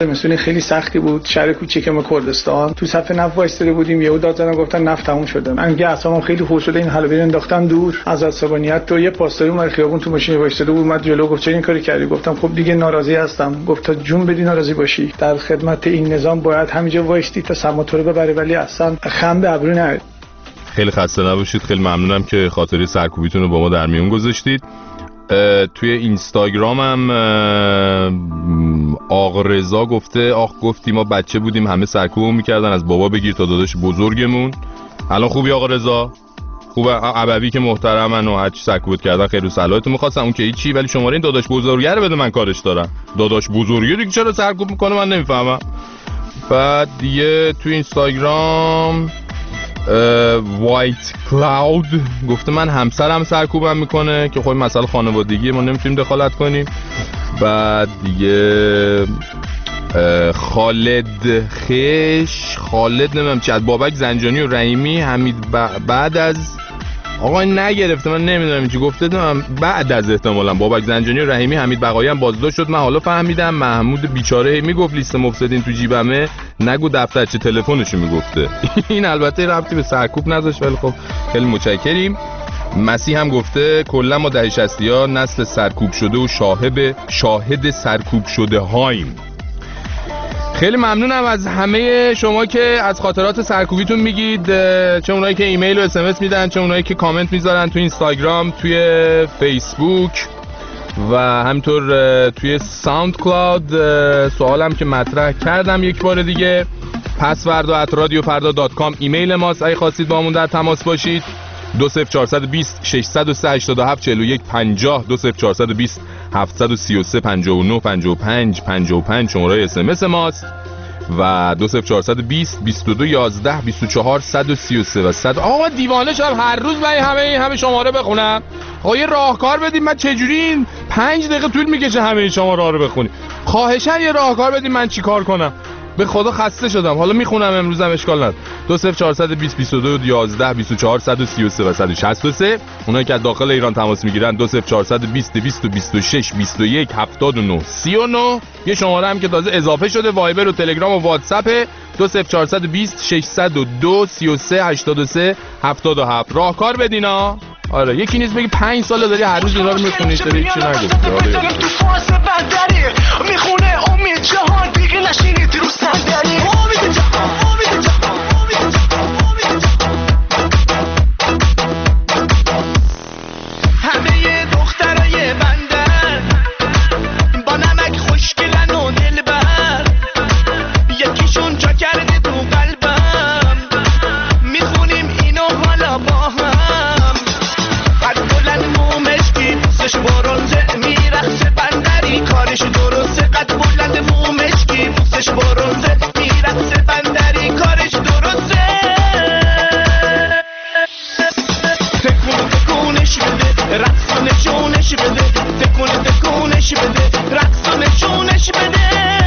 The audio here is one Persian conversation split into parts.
مسئله خیلی سختی بود. شهر کوچیک ما کردستان، تو صف نفت وایساده بودیم، یهو داد زدن گفتن نفت تموم شده. من دیگه اصلا خیلی حوصله این حلبی رو انداختم دور. از عصبانیت تو یه پاسداری اومد خیابون تو ماشین وایساده بود، اومد جلو گفت چرا این کاری کردی؟ گفتم خب دیگه ناراضی هستم. گفت تا جون بدی ناراضی باشی، در خدمت این نظام باید همینجا وایستی تا سماطو رو ببری، ولی اصلا خم به ابرو نرید. خیلی خسته نباشید. خیلی ممنونم که خاطره سرکوبیتون رو با ما در میون گذاشتید. توی اینستاگرامم آقا رضا گفته گفتی ما بچه بودیم همه سرکوبمون میکردن، از بابا بگیر تا داداش بزرگمون. الان خوبی آقا رضا؟ خوبه؟ ابوی که محترمن و هرچی سرکوبت کردن خیر و صلاحتون می‌خواستم، اون که هیچی، ولی شماره این داداش بزرگه رو بده، من کارش دارم. داداش بزرگه دیگه چرا سرکوب میکنه من نمیفهمم. بعد دیگه توی اینستاگرام وایت کلاود گفته من همسرم سرکوبم میکنه، که خب مسئله خانوادگی ما نمیتونیم دخالت کنیم. بعد دیگه خالد نمیدونم چی از بابک زنجانی و رحیمی حمید بعد از آقا نگرفته، من نمیدونم چی گفته، بعد از احتمالاً بابک زنجانی و رحیمی حمید بقایی هم بازداشت شد. من حالا فهمیدم محمود بیچاره میگفت لیست مفسدین تو جیبمه، نگو دفترچه تلفنشو میگفته. این البته ربطی به سرکوب نداشت، ولی خب خیلی متشکریم. مسیح هم گفته کلا ما دهه 60 نسل سرکوب شده و شاهد سرکوب شده هاییم. خیلی ممنونم از همه شما که از خاطرات سرکوبیتون میگید، چه اونایی که ایمیل و SMS میدن، چه اونایی که کامنت میذارن تو اینستاگرام، توی فیسبوک و همینطور توی ساوند کلاود. سوالم که مطرح کردم یک بار دیگه، pasvardo@radiofarda.com ایمیل ماست، اگه خواستید با همون در تماس باشید. 20420 603 87 41 50 20420 733 59 55 55 شماره SMS ماست و 20420 22 11 24 133 و 100. آقا من دیوانه شدم هر روز من همه شماره بخونم. آقا یه راهکار بدید، من چجوری این 5 دقیقه طول میکشه همه شماره رو بخونید؟ خواهشاً یه راهکار بدید، من چیکار کنم؟ به خدا خسته شدم. حالا میخونم امروزم، اشکال نداره. 20420 22 11 24 133 و 163. اونایی که از داخل ایران تماس میگیرن 20420 226 21 79 39. یه شماره هم که تازه اضافه شده، وایبر و تلگرام و واتساپ 20420 602 33 83 77. راهکار بدینا. آره یکی نیست بگی 5 سال داری هر روز اینا رو میخونی، چرا هیچی نگفتی؟ میخونه امید جهان دیگه نشینید رو صندلی. امید جهان امید جهان امید جهان همه دخترای بندن با نمک خوشگلن و دلبر، یکیشون جا کرده تو قلبم، میخونیم اینو حالا با هم. قد بلند مومشکی دوستش برونزه، میرخصه بندری کارش درسته. قد بلند مومشکی دوستش برونزه، میرخصه بندری کارش درسته. تکونش بده، رقص و نشونش بده، تکونش بده، رقص و نشونش بده.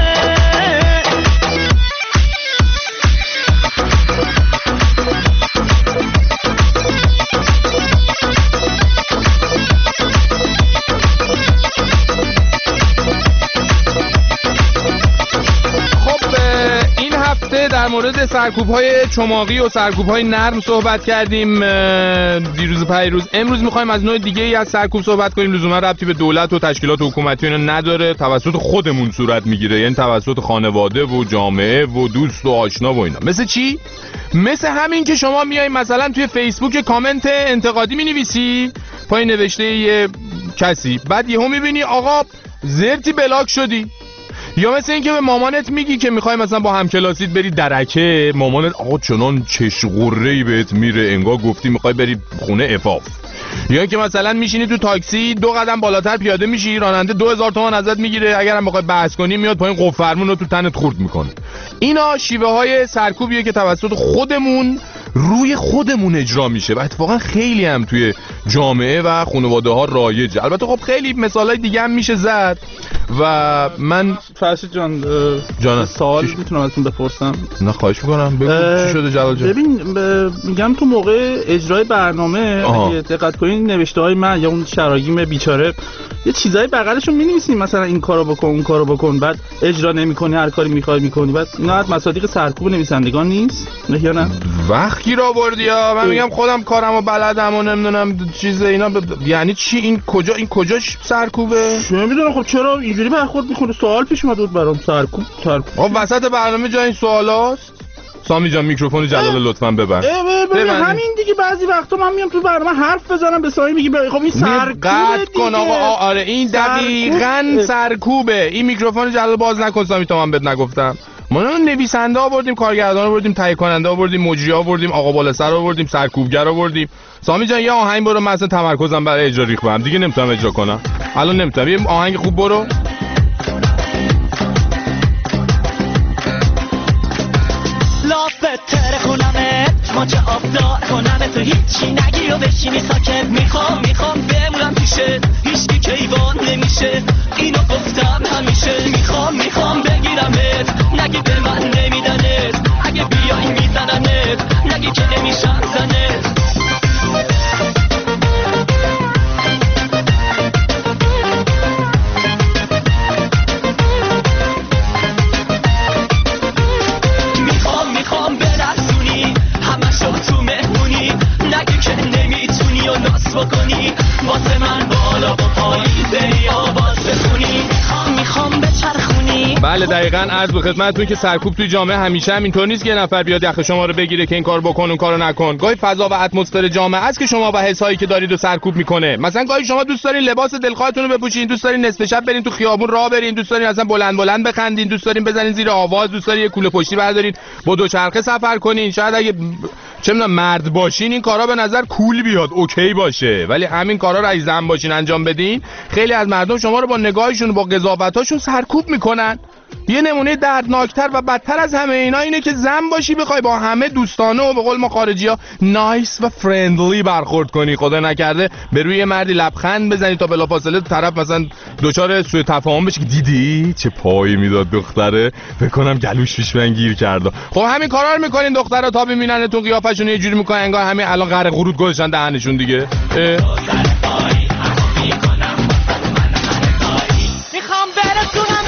در مورد سرکوب‌های چماقی و سرکوب‌های نرم صحبت کردیم دیروز پیروز. امروز می‌خوایم از نوع دیگه‌ای از سرکوب صحبت کنیم. لزوما ربطی به دولت و تشکیلات حکومتی اینا نداره، توسط خودمون صورت میگیره، یعنی توسط خانواده و جامعه و دوست و آشنا و اینا. مثل چی؟ مثل همین که شما میای مثلا توی فیسبوک کامنت انتقادی می‌نویسی، پای نوشته یه کسی، بعد یهو می‌بینی آقا زرتی بلاک شدی. یا مثل این که به مامانت میگی که میخوای مثلا با همکلاسیت بری درکه، مامانت آقا چنان چشقوره‌ای بهت میره انگار گفتی میخوای بری خونه عفاف. یا که مثلا میشینی تو تاکسی 2 قدم بالاتر پیاده میشی، راننده 2000 تومان ازت میگیره، اگرم بخوای بحث کنی میاد پایین قفل فرمون رو تو تنت خورد میکنه. اینا شیوه های سرکوبیه که توسط خودمون روی خودمون اجرا میشه و اتفاقا خیلی هم توی جامعه و خانواده ها رایجه. البته خب خیلی مثالای دیگه هم میشه زد. و من فرشید جان سوال میتونم ازتون بپرسم؟ نه خواهش میکنم بگو چی شده جلال جان. ببین میگم تو موقع اجرای برنامه اگه دقت کنین نوشته های من یا اون شراگیم بیچاره یه چیزای بغلشون می‌نویسین مثلا این کارو بکن اون کارو بکن، بعد اجرا نمی‌کنی، هر کاری می‌خوای می‌کنی، بعد اینا از مصادیق سرکوب نویسندگان نیست یا نه؟ وقتی را بردی یا من میگم خودم کارمو بلدم و نمیدونم چیز اینا یعنی چی این کجاش سرکوبه؟ چه میدونم. خب چرا اینجوری برخورد می‌کنه؟ سوال پیش اومد بود برام. سرکوب خب وسط برنامه جای این سوالاست. سامی جان میکروفون جلال لطفاً ببند. همین دیگه بعضی وقتا من میام تو برنامه حرف بزنم به سامی میگی خب این سرکوبه کن آقا. آره این دقیقاً سرکوبه. این میکروفون جلال باز نکن سامی تا من بهت نگفتم. ما نویسنده آوردیم، کارگردان آوردیم، تهیه کننده آوردیم، مجری آوردیم، آقا بالاسر آوردیم، سرکوبگر آوردیم. سامی جان یه آهنگ برو، من اصلا تمرکزم برای اجرا ریختم دیگه، نمیتونم اجرا کنم الان، نمیتونم. یه آهنگ خوب برو. تره کنمت ماچه آبدار کنمت، هیچی نگی و بشینی ساکت. میخوام بمونم پیشه، هیچکی کیوان نمیشه، اینو گفتم همیشه. میخوام بگیرمت، نگی به من نمیدنت، اگه بیایی میزننت، نگی که نمیشم زنت. بکنی واسه من بالا با پایین بری آواز بخونی، میخوام بچرخونی. بله دقیقاً عرض به خدمتتون که سرکوب توی جامعه همیشه همینطور نیست که یه نفر بیاد یخ شما رو بگیره که این کار بکن اون کارو نکن. گاهی فضا و اتمسفر جامعه است که شما و حسایی که دارید رو سرکوب میکنه. مثلا گاهی شما دوست دارین لباس دلخواهتون رو بپوشین، دوست دارین نصف شب برین تو خیابون راه برین، دوست دارین اصلا بلند بخندین، دوست دارین بزنین زیر آواز، دوست دارین یه کوله پشتی بردارین با دوچرخه سفر کنین. شاید اگه چه میدونم مرد باشین این کارا به نظر کول بیاد، اوکی باشه، ولی همین کارا رو اگه زن باشین انجام بدین خیلی از مردم شما رو با نگاهشون و با قضاوتاشون سرکوب میکنن. یه نمونه دردناکتر و بدتر از همه اینا اینه که زن باشی بخوای با همه دوستانه و به قول ما خارجی‌ها نایس و فرندلی برخورد کنی، خدا نکرده به روی یه مردی لبخند بزنی تا بلافاصله طرف مثلا دوچار سوء تفاهم بشه که دیدی چه پایی میداد دختره، فکر کنم گلوش پیش من گیر کرده. خب همین کارا رو میکنین دخترها تا ببیننتون قیافشون یه جوری میکنن انگار همین الان قره قرود گذاشتن دهنشون دیگه. میخوام برسونم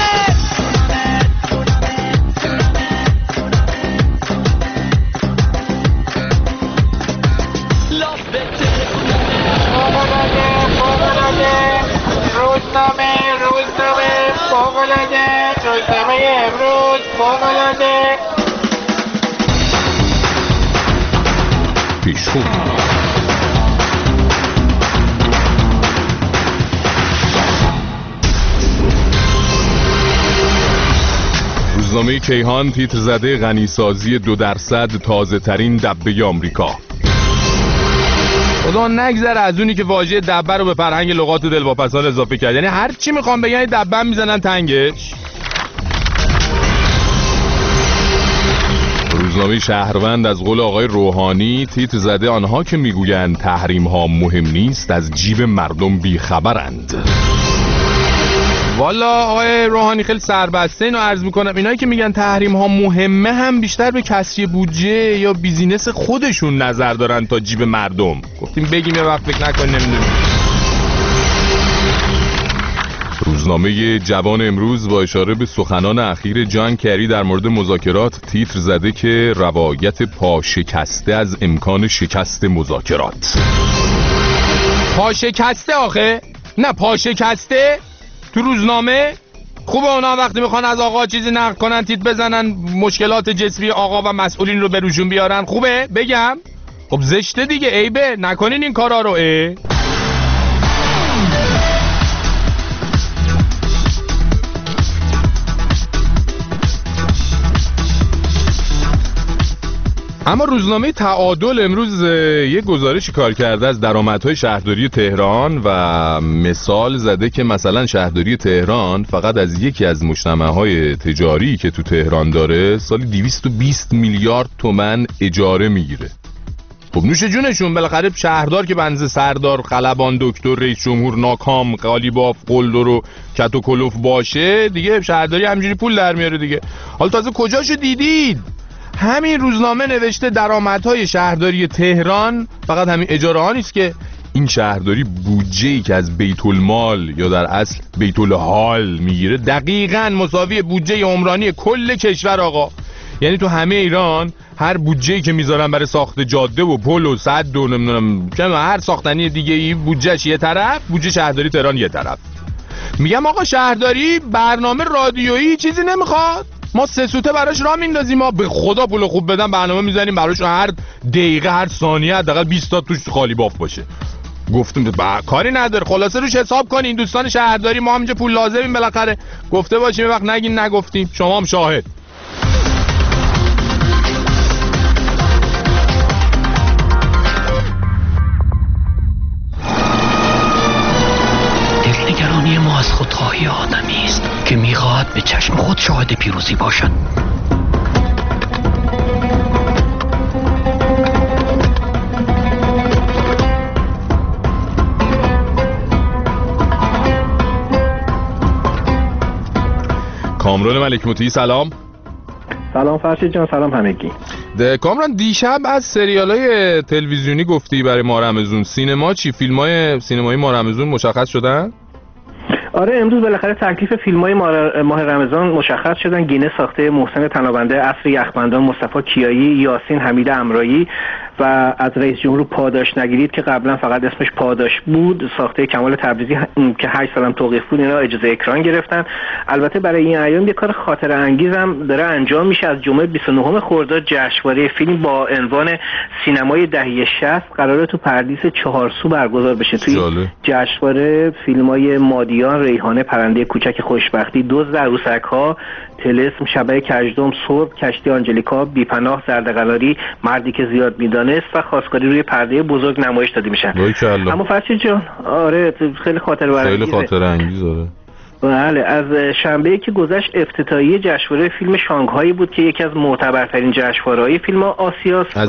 روزنامه امروز فوق‌العاده پیشخون. روزنامه کیهان تیتر زده غنیسازی 2% تازه ترین دبه آمریکا. خدا نگذره از اونی که واژه دبه رو به فرهنگ لغات دلواپسان اضافه کرد، یعنی هر چی میخوام بگن دبه میزنن تنگش. روزنامه شهروند از قول آقای روحانی تیتر زده آنها که میگویند تحریم ها مهم نیست از جیب مردم بیخبرند. والا آقای روحانی خیلی سربسته اینو عرض میکنم، اینایی که میگن تحریم ها مهمه هم بیشتر به کسری بودجه یا بیزینس خودشون نظر دارن تا جیب مردم. گفتیم بگیم یه وقت فکر نکنیم نمیدونیم. روزنامه جوان امروز با اشاره به سخنان اخیر جان کری در مورد مذاکرات تیتر زده که روایت پا شکسته از امکان شکست مذاکرات. پا شکسته آخه؟ نه پا شکسته؟ تو روزنامه خوبه اونا وقتی میخوان از آقا چیزی نقل کنن تیت بزنن مشکلات جسمی آقا و مسئولین رو به روشون بیارن، خوبه بگم؟ خب زشته دیگه، عیبه، نکنین این کارا رو. اما روزنامه تعادل امروز یک گزارشی کار کرده از درآمدهای شهرداری تهران و مثال زده که مثلا شهرداری تهران فقط از یکی از مجتمعهای تجاری که تو تهران داره سالی 220 میلیارد تومان اجاره میگیره. خب نوش جونشون، بالاخره شهردار که بنز سردار، خلبان، دکتر، رئیس جمهور، ناکام، قالیباف، قلدر و کت و کلوف باشه دیگه، شهرداری همجوری پول در میاره دیگه. حالا تازه کجاشو دیدید؟ همین روزنامه نوشته درآمدهای شهرداری تهران فقط همین اجاره ها نیست که این شهرداری بودجه‌ای که از بیت المال یا در اصل بیت الحال میگیره دقیقاً مساوی بودجه عمرانی کل کشور آقا. یعنی تو همه ایران هر بودجه‌ای که میذارن برای ساخت جاده و پل و سد و نمیدونم هر ساختنی دیگه ای بودجهش یه طرف، بودجه شهرداری تهران یه طرف. میگم آقا شهرداری برنامه رادیویی چیزی نمیخواد؟ ما 3 سوته براش راه میندازیم، ما به خدا پول خوب بدن برنامه میذاریم براش، هر دقیقه هر ثانیه حداقل 20 تا توش خالی باف باشه. گفتم کاری نداره، خلاصه روش حساب کنین دوستان شهرداری، ما هم اینجا پول لازمیم بالاخره، گفته باشیم یه وقت نگین نگفتیم، شما هم شاهد. دلنگرانی ما از خودخواهی آدمی است که میخواهد به چشم خود شاهد پیروزی باشد. کامران ملک مطیعی سلام. سلام فرشید جان، سلام همگی. کامران دیشب از سریالای تلویزیونی گفتی برای ماه رمضان، سینما چی؟ فیلمای سینمایی ماه رمضان مشخص شدن؟ آره امروز بالاخره تکلیف فیلم‌های ماه رمضان مشخص شدن. گینه ساخته محسن تنابنده، عصر یخبندان مصطفی کیایی، یاسین حمید امرایی و از رئیس جمهور پاداش نگیرید که قبلا فقط اسمش پاداش بود، ساخته کمال تبریزی که 8 سالم توقیف بود، اینا اجازه اکران گرفتن. البته برای این ایام یه کار خاطره انگیز هم داره انجام میشه. از جمعه 29 خرداد جشنواره فیلم با عنوان سینمای دهه 60 قراره تو پردیس چهارسو برگزار بشه. توی جشنواره فیلم‌های مادیان، ریحانه، پرنده کوچک خوشبختی، دزد عروسک‌ها، طلسم، شبح کژدم، صبح، کشتی آنجلیکا، بی‌پناه، زردقناری، مردی که زیاد میدانست و خواستگاری روی پرده بزرگ نمایش داده میشن. اما فرشید جان آره خیلی خاطره انگیزه. بله، از شنبه‌ای که گذشت افتتاحیه جشنواره فیلم شانگهای بود که یکی از معتبرترین جشنواره‌های فیلم آسیاست.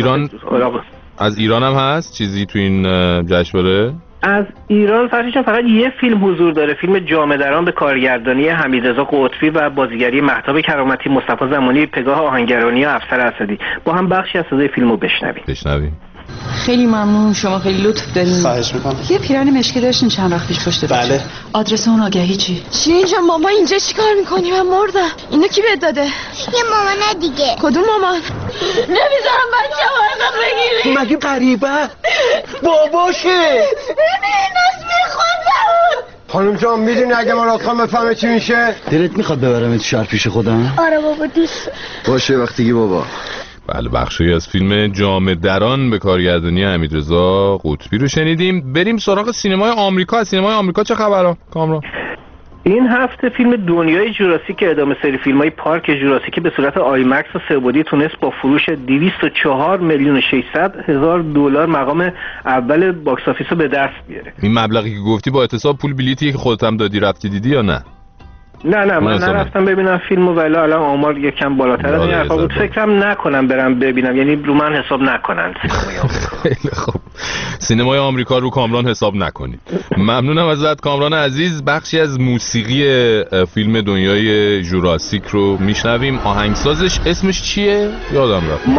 از ایران هم هست چیزی تو این جشنواره؟ از ایران فرشید فقط یه فیلم حضور داره، فیلم جامه دران به کارگردانی حمیدرضا قطبی و بازیگری مهتاب کرامتی، مصطفی زمانی، پگاه آهنگرانی و افسر اسدی. با هم بخشی از صدای فیلمو بشنویم. خیلی ممنون، شما خیلی لطف دارین. خواهش میکنم. یه پیرن مشکی داشتین چند وقت پیش پشت بله. روش. آدرس اون آگهی چی اینجا ماما اینجا چیکار میکنی؟ من مردم. اینو کی بهت داده؟ یه مامان دیگه. کدوم مامان؟ نمیذارم بچه ازم بگیری. مگه غریبه؟ باباشه. ببین اسمی خودم. خانم جان میدونی اگه مراد خان بفهمه چی میشه؟ دلت میخواد ببرمت شهر پیش خودم؟ آره بابا دوست. باشه وقتی بابا. بله، بخشی از فیلم جامه دران به کارگردانی حمیدرضا قطبی رو شنیدیم. بریم سراغ سینمای آمریکا. از سینمای آمریکا چه خبره کامران؟ این هفته فیلم دنیای جوراسیک که ادامه سری فیلم‌های پارک جوراسیک به صورت آیمکس و سه‌بعدی تونست با فروش 204 میلیون و 600 هزار دلار مقام اول باکس آفیس رو به دست بیاره. این مبلغی که گفتی با احتساب پول بلیتی که خودت هم دادی رفتی دیدی یا نه؟ نه من نرفتم ببینم فیلمو، ولی الان آمار یکم بالاتر از این حرفا بود. فکرم نکنم برم ببینم، یعنی رو من حساب نکنن سینمای آمریکا. خیلی خوب، سینمای آمریکا رو کامران حساب نکنید. ممنونم ازت کامران عزیز. بخشی از موسیقی فیلم دنیای جوراسیک رو میشنویم. آهنگسازش اسمش چیه؟ یادم رفت.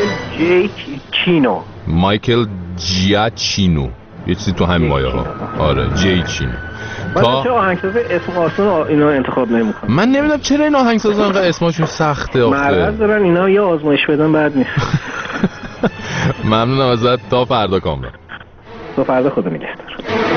مایکل جیاچینو، یه چیزی تو همین مایه ها. آره جیاچینو. تا چه آهنگساز اسم آسون اینا انتخاب نمی‌کنن؟ من نمیدونم چرا این آهنگسازا انقدر اسمشون سخته آخه. مرض دارن اینا، یا آزمایش بدن بعد نیست. ممنونم ازت. تا فردا کامران. تا فردا، خدا نگهدار.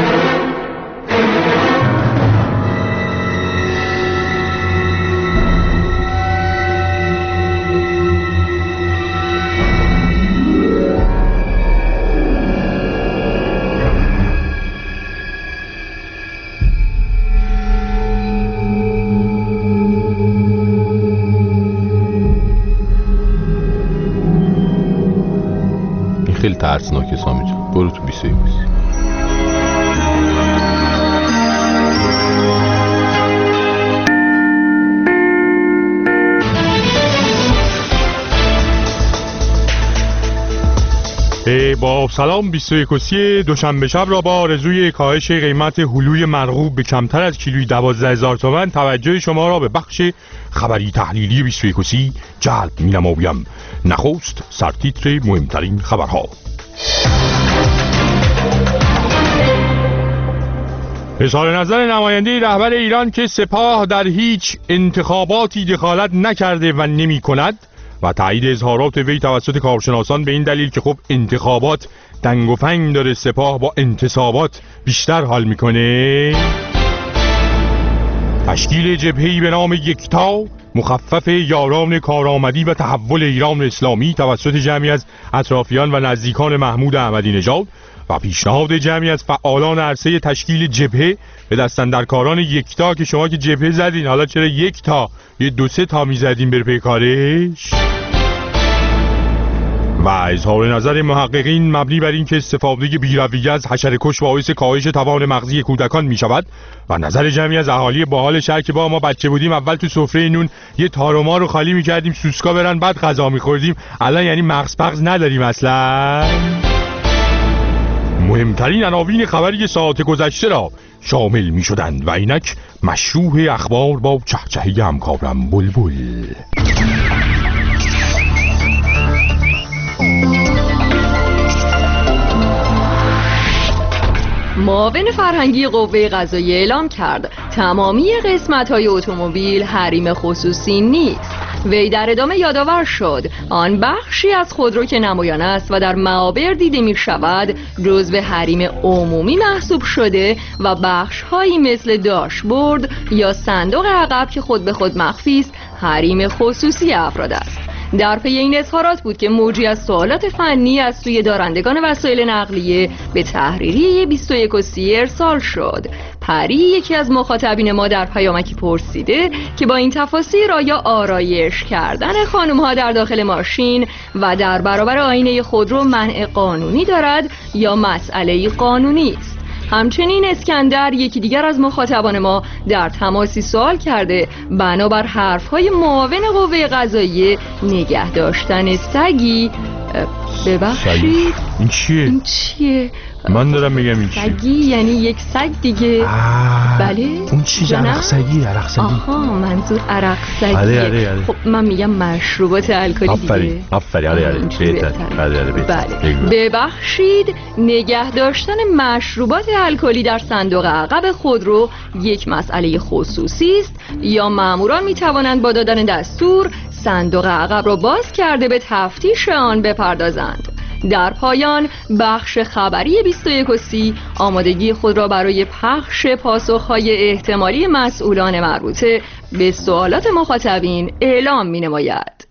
خیلی ترسناکه سامی جان. برو تو بیسه بیسی. با سلام 21 دوشنبه شب را با آرزوی کاهش قیمت هلوی مرغوب به کمتر از کیلویی 12,000 تومان توجه شما را به بخش خبری تحلیلی 21 جلب می‌نمایم. نخست سرتیتر مهمترین خبرها. اظهار نظر نماینده رهبر ایران که سپاه در هیچ انتخاباتی دخالت نکرده و نمی کند و تایید اظهارات وی توسط کارشناسان به این دلیل که خب انتخابات دنگ و فنگ داره، سپاه با انتصابات بیشتر حال میکنه. تشکیل جبهه‌ای به نام یکتا مخفف یاران کارآمدی و تحول ایران اسلامی توسط جمعی از اطرافیان و نزدیکان محمود احمدی نژاد و پیشنهاد جمعی از فعالان عرصه تشکیل جبهه به دستاندرکاران یکتا که شما که جبهه زدین حالا چرا یک تا یه 2-3 تا میزدین بر پی کارش. و اظهار نظر محققین مبنی بر این که استفاده بی‌رویه از حشره‌کش باعث کاهش توان مغزی کودکان می شود و نظر جمعی از اهالی باحال شهر که با ما بچه بودیم اول تو سفره نون یه تارو رو خالی می کردیم سوسکا برن بعد غذا می خوردیم، الان یعنی مغز پغز نداریم اصلا. مهمترین عناوین خبری ساعت گذشته را شامل می شدند و اینک مشروع اخبار با چهچهه همکارم بلبل. معاون فرهنگی قوه قضاییه اعلام کرد تمامی قسمت‌های اتومبیل حریم خصوصی نیست. وی در ادامه یادآور شد آن بخشی از خودرو که نمایان است و در معابر دیده می شود جزو حریم عمومی محسوب شده و بخش‌هایی مثل داشبورد یا صندوق عقب که خود به خود مخفی است حریم خصوصی افراد است. در پی این اظهارات بود که موجی از سوالات فنی از سوی دارندگان وسایل نقلیه به تحریریه 21 ارسال شد. پری یکی از مخاطبین ما در پیامکی پرسیده که با این تفاسیر آیا آرایش کردن خانم‌ها در داخل ماشین و در برابر آینه خودرو منع قانونی دارد یا مسئله قانونی است. همچنین اسکندر یکی دیگر از مخاطبان ما در تماسی سوال کرده بنابر حرف‌های معاون قوه قضاییه نگه داشتن سگی ببخشید این چیه؟ من دارم میگم این چیه؟ سگی یعنی یک سگ دیگه. بله اون چیز عرق سگی. آها منظور عرق سگیه. آره. خب من میگم مشروبات الکلی دیگه. آفرین بله. ببخشید نگه داشتن مشروبات الکلی در صندوق عقب خودرو یک مسئله خصوصی است یا ماموران میتوانند با دادن دستور صندوق عقب را باز کرده به تفتیش آن بپردازند. در پایان بخش خبری 21 آمادگی خود را برای پخش پاسخهای احتمالی مسئولان مربوطه به سوالات مخاطبین اعلام می نماید.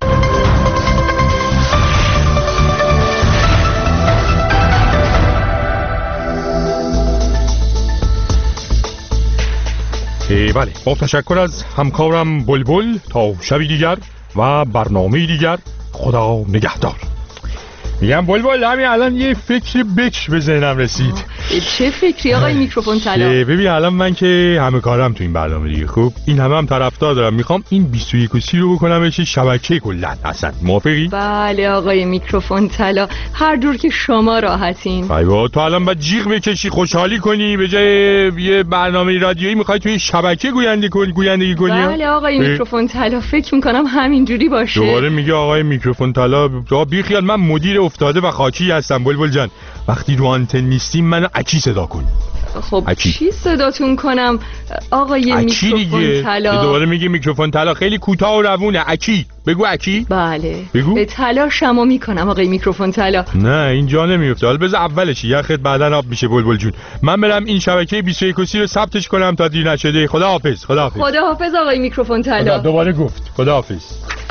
بله با تشکر از همکارم بلبل تا شبی دیگر و برنامه دیگر خدا نگهدار. میگم بلبل همین الان یه فکر بکش به ذهنم رسید. چه فکری آقای میکروفون طلا؟ ببین الان من که همه کارم تو این برنامه دیگه خوب این هم طرفدار دارم، میخوام این 21 رو بکنم بشه شبکه کلا اصلا. موافقی؟ بله آقای میکروفون طلا هر جور که شما راحتین. ایوا تو الان باید جیغ بکشی خوشحالی کنی به جای یه برنامه رادیویی میخوای توی شبکه گویندگی کنی. بله آقای میکروفون طلا فکر میکنم همینجوری باشه. دوباره میگه آقای میکروفون طلا بی خیال من مدیر افتاده و خاکی هستم بلبل جان. وقتی رو آنتن نیستیم منو اکی صدا کن. خب چی صداتون کنم آقای میکروفون طلا؟ دوباره میگی میکروفون طلا خیلی کوتاه و روونه. اکی بگو اکی. بله بگو. به طلا شما میکنم آقای میکروفون طلا. نه اینجا نمیفته. حالا بذار اولش یخت بعدن آب میشه بلبل جون. من برم این شبکه 21 رو ثبتش کنم تا دیر نشده. خداحافظ. خداحافظ آقای میکروفون طلا. دوباره گفت خداحافظ.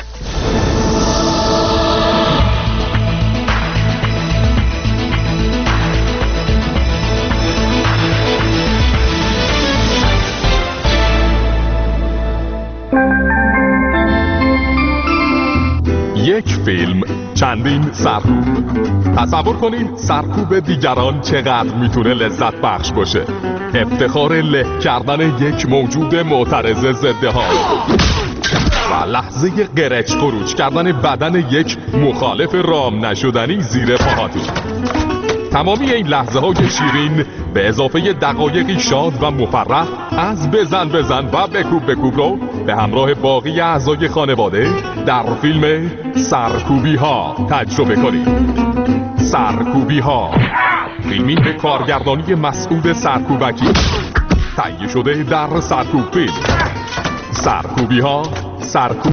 یک فیلم چندین سرکوب. تصور کنین سرکوب دیگران چقدر میتونه لذت بخش باشه. افتخار له کردن یک موجود معترض ضد حال. لحظه قرچ خروج کردن بدن یک مخالف رام نشدنی زیر پاهاتون. تمامی این لحظه های شیرین به اضافه دقایقی شاد و مفرح از بزن و بکوب رو به همراه باقی اعضای خانواده در فیلم سرکوبی ها تجربه کنید. سرکوبی ها، فیلمی به کارگردانی مسعود سرکوبکی تهیه شده در سرکوب فیلم. سرکوبی ها،